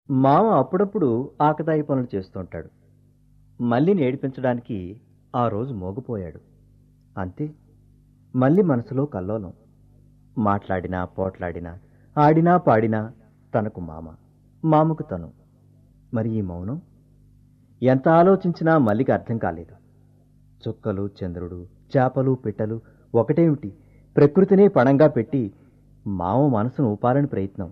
మామ అప్పుడప్పుడు ఆకతాయి పనులు చేస్తుంటాడు. మల్లిని ఏడిపించడానికి ఆ రోజు మోగపోయాడు. అంతే, మల్లి మనసులో కల్లోలం. మాట్లాడినా పోట్లాడినా ఆడినా పాడినా తనకు మామ, మామకు తను. మరి ఈ మౌనం? ఎంత ఆలోచించినా మల్లికి అర్థం కాలేదు. చుక్కలు, చంద్రుడు, చేపలు, పిట్టలు ఒకటేమిటి, ప్రకృతినే పణంగా పెట్టి మామ మనసును ఊపాలని ప్రయత్నం.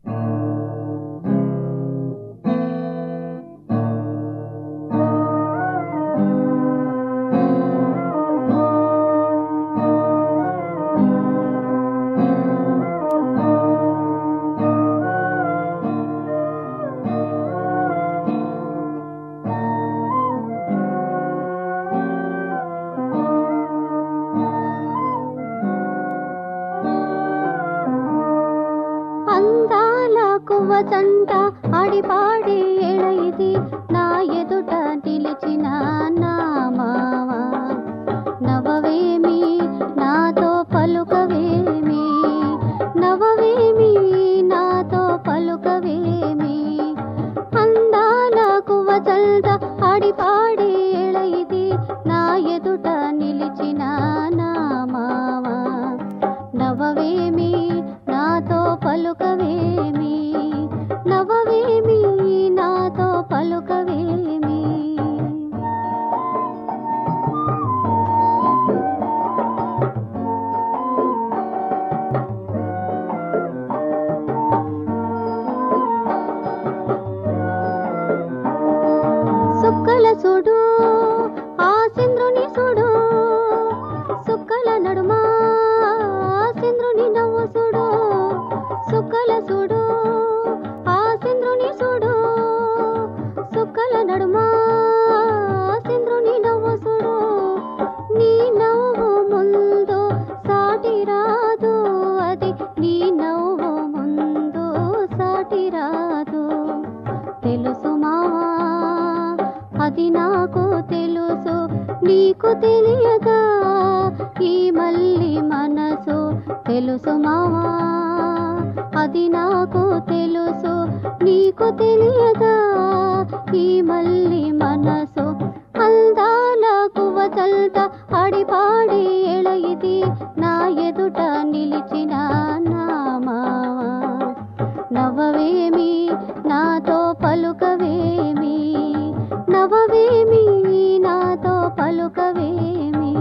జంట ఆడిపాడి ఎళయిది నా ఎదుట నిలిచిన నా మావా. నవవేమి నాతో పలుకవేమి, నవవేమి నాతో పలుకవేమి. అందాల కువ జంట ఆడిపాడి ఎళయిది నా ఎదుట నిలిచిన నా మావా. నవవేమి నాతో పలుకవేమి, నవవేమి నాతో పలుకవేమి. సుక్కల చూడు ఆ చంద్రుని చూడు, సుక్కల నడుమా చంద్రుని నవ్వు చూడు. సుక్కల చూడు ఆ చంద్రుని చూడు, సుక్కల నడుమా చంద్రుని నవ్వు చూడు. నీ నవ్వు ముందు సాటి రాదు, అది నీ నవ్వు ముందు సాటి రాదు. తెలుసు మావా అది నాకు తెలుసు, నీకు తెలియదా ఈ మల్లి మనసు. తెలుసు మావా అది నాకు తెలుసు, నీకు తెలియదా ఈ మల్లి మనసు. అందాల కువతల్త ఆడిపాడి ఎళయిది నా ఎదుట నిలిచిన నా మావా. నవవేమి నాతో పలుకవేమి, నవవేమి నాతో పలుకవేమి.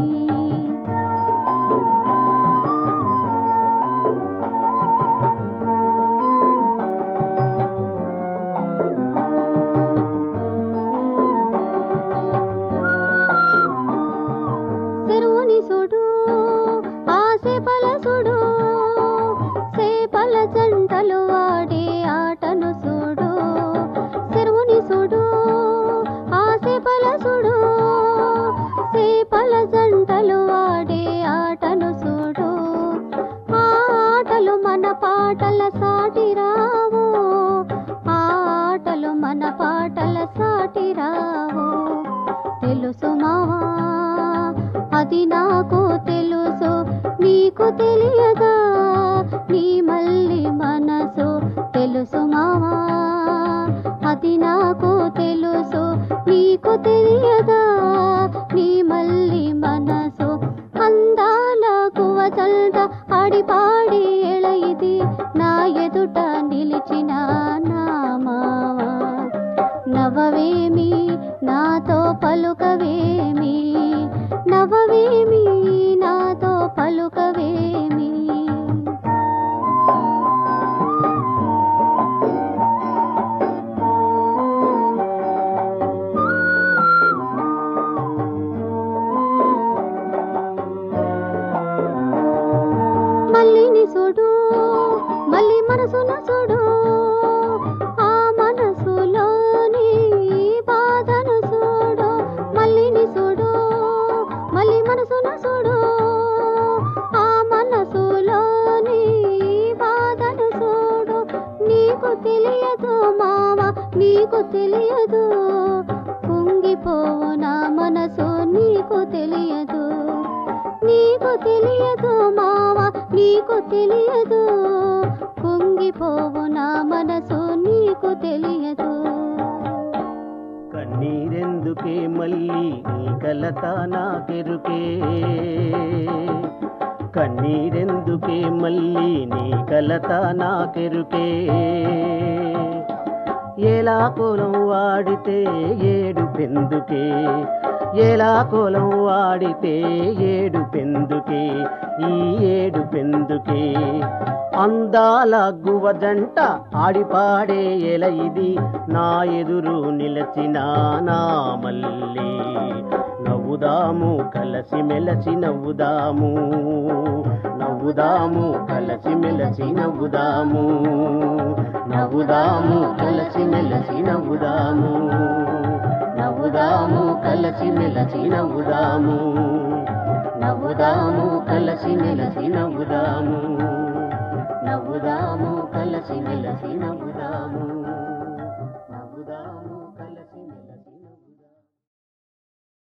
చెరువుని చూడు ఆ చేపల చూడు, చేపల జంటలు వాడే ఆటను చూడు. చెరువుని చూడు ఆ చేపల చూడు, చేపల జంటలు వాడే ఆటను చూడు. ఆ ఆటలు మన పాటల సాటి రావు, ఆ ఆటలు మన పాటల సాటి రావు. తెలుసు మావా అది నాకు తెలుసు, నీకు తెలియదా నీ మల్లి మనసు. తెలుసు మావా అది నాకు తెలుసు, నీకు తెలియదా నీ మల్లి మనసు. అందాల కువజల్ద ఆడిపాడి ఎళయిది నా ఎదుట నిలిచిన నా మావా. నవవేమి నాతో పలుకవేమి, నవవేమి నాతో పలుకవేమి. మల్లిని చూడు మల్లి మనసును చూడు, ఆ మనసులోని బాధను చూడు. మల్లిని చూడు మల్లి మనసును చూడు, ఆ మనసులోని బాధను చూడు. నీకు తెలియదు మావా నీకు తెలియదు, కుంగిపోవు నా మనసు నీకు తెలియదు. నీకు తెలియదు మావా నీకు తెలియదు, కుంగిపోవు నా మనసు నీకు తెలియదు. కన్నీరెందుకే మళ్ళీ నీ కలత నాకెరుకే కన్నీరెందుకే మళ్ళీ నీ కలత నాకెరుకే ఎలా కోలం వాడితే ఏడు పెందుకే ఎలా కోలం వాడితే ఏడు పెందుకే ఈ ఏడు పెందుకే అందాల గువ జంట ఆడిపాడే ఎల ఇది నా ఎదురు నిలచిన నా మల్లి నవ్వుదాము కలసి మెలసి నవ్వుదాము నవ్వుదాము కలసి మెలసి నవ్వుదాము నవ్వుదాము కలసి మెలసి నవ్వుదాము నవ్వుదాము కలసి మెలసి నవ్వుదాము నవ్వుదాము కలసి మెలసి నవ్వుదాము నవ్వుదాము కలసి మెలసి నవ్వుదాము